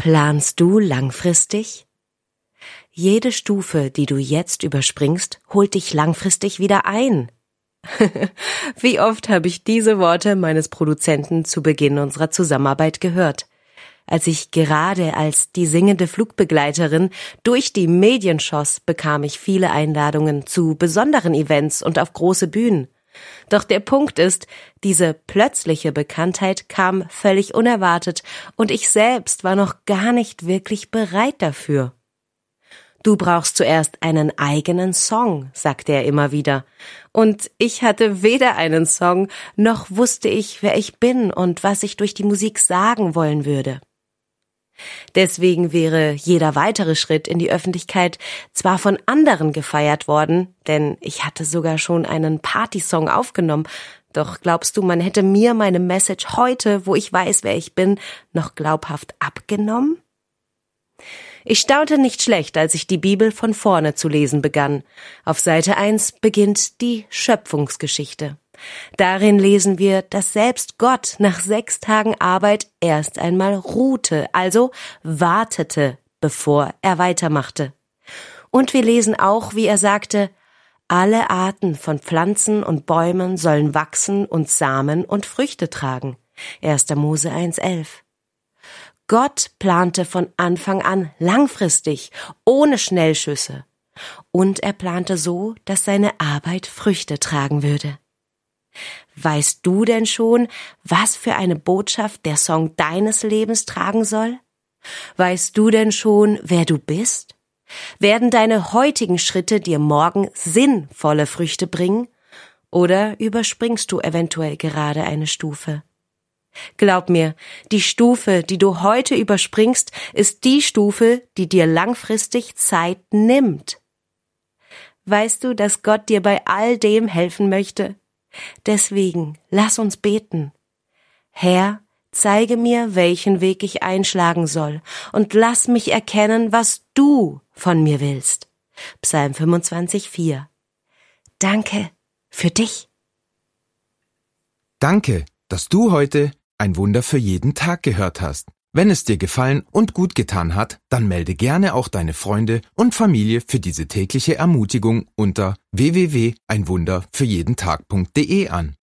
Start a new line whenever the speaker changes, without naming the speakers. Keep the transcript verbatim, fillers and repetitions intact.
Planst du langfristig? Jede Stufe, die du jetzt überspringst, holt dich langfristig wieder ein. Wie oft habe ich diese Worte meines Produzenten zu Beginn unserer Zusammenarbeit gehört. Als ich gerade als die singende Flugbegleiterin durch die Medien schoss, bekam ich viele Einladungen zu besonderen Events und auf große Bühnen. Doch der Punkt ist, diese plötzliche Bekanntheit kam völlig unerwartet und ich selbst war noch gar nicht wirklich bereit dafür. Du brauchst zuerst einen eigenen Song, sagte er immer wieder. Und ich hatte weder einen Song, noch wusste ich, wer ich bin und was ich durch die Musik sagen wollen würde. Deswegen wäre jeder weitere Schritt in die Öffentlichkeit zwar von anderen gefeiert worden, denn ich hatte sogar schon einen Partysong aufgenommen, doch glaubst du, man hätte mir meine Message heute, wo ich weiß, wer ich bin, noch glaubhaft abgenommen? Ich staunte nicht schlecht, als ich die Bibel von vorne zu lesen begann. Auf Seite eins beginnt die Schöpfungsgeschichte. Darin lesen wir, dass selbst Gott nach sechs Tagen Arbeit erst einmal ruhte, also wartete, bevor er weitermachte. Und wir lesen auch, wie er sagte, alle Arten von Pflanzen und Bäumen sollen wachsen und Samen und Früchte tragen. erster Mose eins elf. Gott plante von Anfang an langfristig, ohne Schnellschüsse. Und er plante so, dass seine Arbeit Früchte tragen würde. Weißt du denn schon, was für eine Botschaft der Song deines Lebens tragen soll? Weißt du denn schon, wer du bist? Werden deine heutigen Schritte dir morgen sinnvolle Früchte bringen? Oder überspringst du eventuell gerade eine Stufe? Glaub mir, die Stufe, die du heute überspringst, ist die Stufe, die dir langfristig Zeit nimmt. Weißt du, dass Gott dir bei all dem helfen möchte? Deswegen, lass uns beten. Herr, zeige mir, welchen Weg ich einschlagen soll, und lass mich erkennen, was du von mir willst. Psalm fünfundzwanzig vier. Danke für dich.
Danke, dass du heute ein Wunder für jeden Tag gehört hast. Wenn es dir gefallen und gut getan hat, dann melde gerne auch deine Freunde und Familie für diese tägliche Ermutigung unter w w w punkt ein wunder für jeden Tag punkt de an.